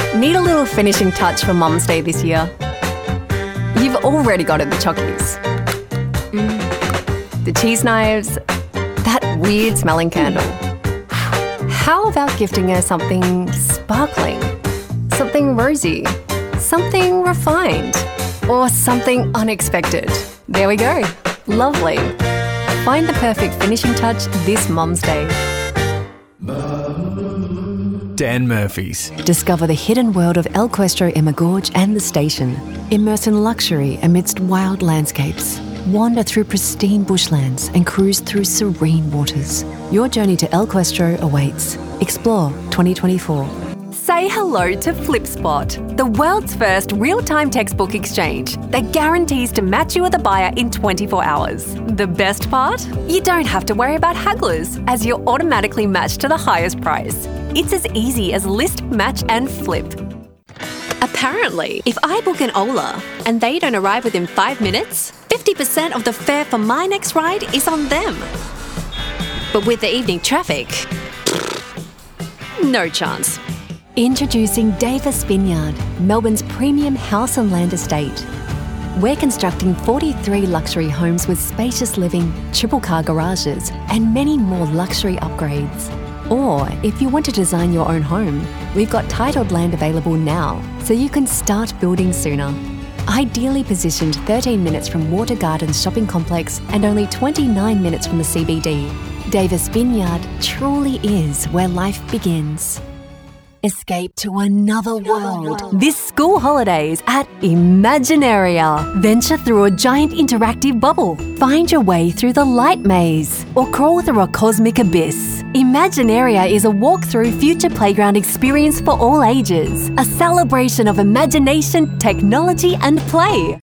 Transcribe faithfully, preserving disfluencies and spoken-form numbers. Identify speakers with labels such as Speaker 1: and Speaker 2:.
Speaker 1: Need a little finishing touch for Mum's Day this year? You've already got it, the chockies. Mm. The cheese knives, that weird smelling candle. How about gifting her something sparkling, something rosy, something refined, or something unexpected? There we go. Lovely. Find the perfect finishing touch this Mum's Day.
Speaker 2: Dan Murphy's.
Speaker 3: Discover the hidden world of El Questro Emma Gorge and the station. Immerse in luxury amidst wild landscapes. Wander through pristine bushlands and cruise through serene waters. Your journey to El Questro awaits. Explore twenty twenty-four.
Speaker 1: Say hello to FlipSpot, the world's first real-time textbook exchange that guarantees to match you with a buyer in twenty-four hours. The best part? You don't have to worry about hagglers, as you're automatically matched to the highest price. It's as easy as list, match and flip. Apparently, if I book an Ola and they don't arrive within five minutes, fifty percent of the fare for my next ride is on them. But with the evening traffic, no chance.
Speaker 3: Introducing Davis Vineyard, Melbourne's premium house and land estate. We're constructing forty-three luxury homes with spacious living, triple car garages, and many more luxury upgrades. Or if you want to design your own home, we've got titled land available now, so you can start building sooner. Ideally positioned thirteen minutes from Water Gardens shopping complex and only twenty-nine minutes from the C B D, Davis Vineyard truly is where life begins. Escape to another world.
Speaker 1: This school holidays at Imaginaria. Venture through a giant interactive bubble. Find your way through the light maze or crawl through a cosmic abyss. Imaginaria is a walk-through future playground experience for all ages. A celebration of imagination, technology and play.